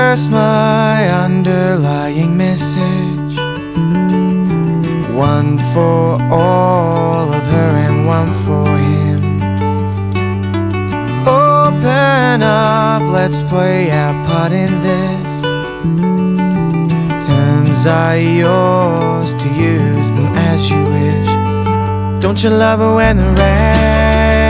reverse my underlying message. One for all of her and one for him. Open up, let's play our part in this. Terms are yours to use them as you wish. Don't you love it when the